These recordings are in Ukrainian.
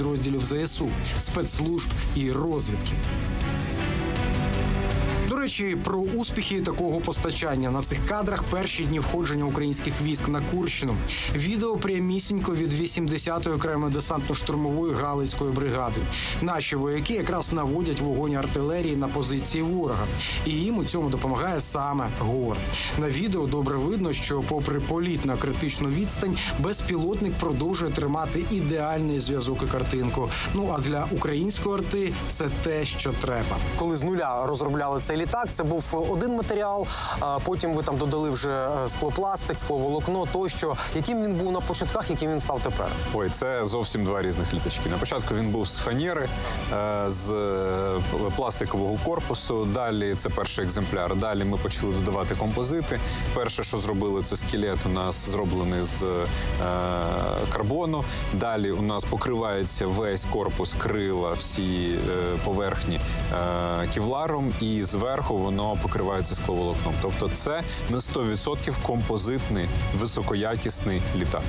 розділів ЗСУ, спецслужб і розвідки. До речі, про успіхи такого постачання на цих кадрах перші дні входження українських військ на Курщину. Відео прямісінько від 80-ї окремої десантно-штурмової Галицької бригади. Наші вояки якраз наводять вогонь артилерії на позиції ворога. І їм у цьому допомагає саме ГОР. На відео добре видно, що попри політ на критичну відстань, безпілотник продовжує тримати ідеальний зв'язок і картинку. Ну, а для української арти це те, що треба. Коли з нуля розробляли цей літак, це був один матеріал, а потім ви там додали вже склопластик, скловолокно тощо. Яким він був на початках, яким він став тепер? Ой, це зовсім два різних літачки. На початку він був з фанери, з пластикового корпусу. Далі це перший екземпляр. Далі ми почали додавати композити. Перше, що зробили, це скелет у нас зроблений з карбону. Далі у нас покривається весь корпус, крила, всі поверхні кевларом, і зверху воно покривається скловолокном. Тобто це на 100% композитний, високоякісний літак.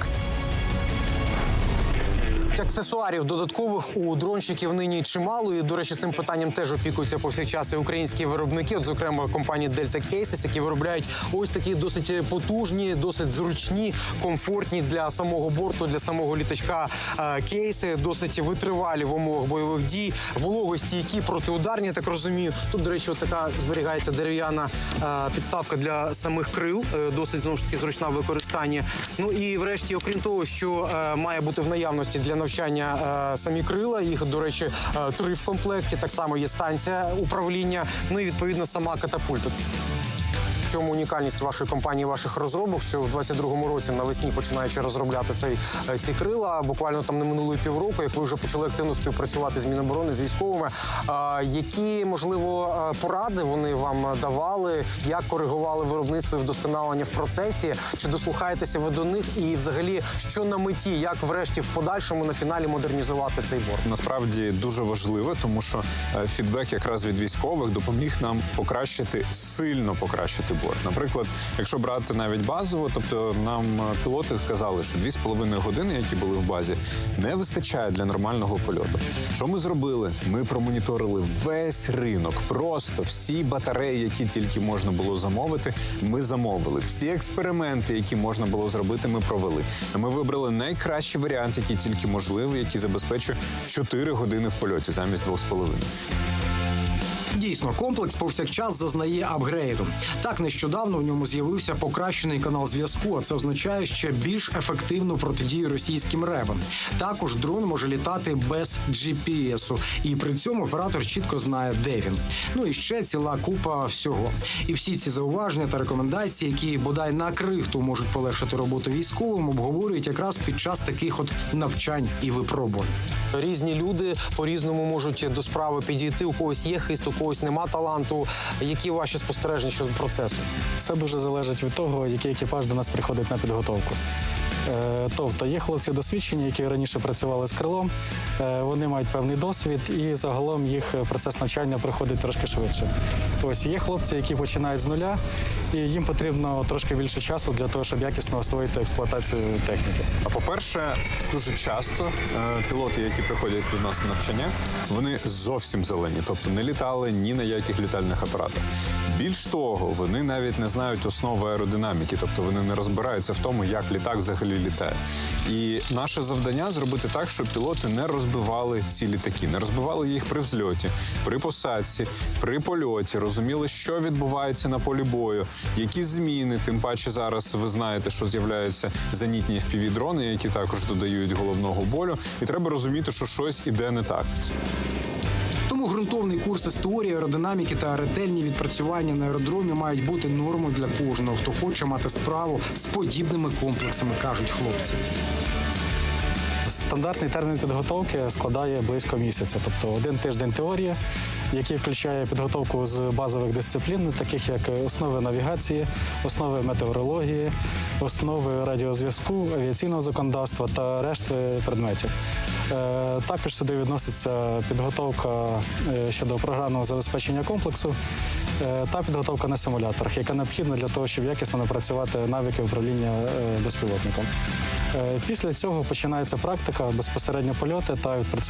Аксесуарів додаткових у дронщиків нині чимало. І, до речі, цим питанням теж опікуються повсякчас і українські виробники. От, зокрема, компанії Delta Cases, які виробляють ось такі досить потужні, досить зручні, комфортні для самого борту, для самого літачка кейси, досить витривалі в умовах бойових дій, вологостійкі, протиударні, я так розумію. Тут, до речі, от така зберігається дерев'яна підставка для самих крил, досить, знову ж таки, зручна в використанні. Ну і, врешті, окрім того, що має бути в наявності для навчання самі крила, їх, до речі, 3 в комплекті, так само є станція управління, ну і, відповідно, сама катапульта. В чому унікальність вашої компанії, ваших розробок, що в 22-му році навесні, починаючи розробляти ці крила, буквально там не минуло півроку, як ви вже почали активно співпрацювати з Міноборони, з військовими, які, можливо, поради вони вам давали, як коригували виробництво і вдосконалення в процесі, чи дослухаєтеся ви до них, і взагалі, що на меті, як врешті в подальшому на фіналі модернізувати цей борт? Насправді дуже важливо, тому що фідбек якраз від військових допоміг нам сильно покращити борт. Наприклад, якщо брати навіть базово, тобто нам пілоти казали, що 2,5 години, які були в базі, не вистачає для нормального польоту. Що ми зробили? Ми промоніторили весь ринок, просто всі батареї, які тільки можна було замовити, ми замовили. Всі експерименти, які можна було зробити, ми провели. Ми вибрали найкращий варіант, який тільки можливий, який забезпечує 4 години в польоті замість 2,5. Дійсно, комплекс повсякчас зазнає апгрейду. Так, нещодавно в ньому з'явився покращений канал зв'язку, а це означає ще більш ефективну протидію російським ребам. Також дрон може літати без GPS-у, і при цьому оператор чітко знає, де він. Ну і ще ціла купа всього. І всі ці зауваження та рекомендації, які бодай на крихту можуть полегшити роботу військовим, обговорюють якраз під час таких от навчань і випробувань. Різні люди по-різному можуть до справи підійти, у когось є хист, у когось нема таланту. Які ваші спостереження щодо процесу? Все дуже залежить від того, який екіпаж до нас приходить на підготовку. Тобто є хлопці досвідчені, які раніше працювали з крилом, вони мають певний досвід і загалом їх процес навчання проходить трошки швидше. Ось є хлопці, які починають з нуля, і їм потрібно трошки більше часу для того, щоб якісно освоїти експлуатацію техніки. А по-перше, дуже часто пілоти, які приходять до нас на навчання, вони зовсім зелені, тобто не літали ні на яких літальних апаратах. Більш того, вони навіть не знають основи аеродинаміки, тобто вони не розбираються в тому, як літак взагалі літає. І наше завдання зробити так, щоб пілоти не розбивали ці літаки, не розбивали їх при взльоті, при посадці, при польоті, розуміли, що відбувається на полі бою, які зміни, тим паче зараз ви знаєте, що з'являються зенітні FPV-дрони, які також додають головного болю, і треба розуміти, що щось іде не так. Тому ґрунтовний курс із теорії, аеродинаміки та ретельні відпрацювання на аеродромі мають бути нормою для кожного, хто хоче мати справу з подібними комплексами, кажуть хлопці. Стандартний термін підготовки складає близько місяця, тобто 1 тиждень теорії, який включає підготовку з базових дисциплін, таких як основи навігації, основи метеорології, основи радіозв'язку, авіаційного законодавства та решти предметів. Також сюди відноситься підготовка щодо програмного забезпечення комплексу та підготовка на симуляторах, яка необхідна для того, щоб якісно напрацювати навики управління безпілотником. Після цього починається практика, безпосередньо польоти та відпрацювання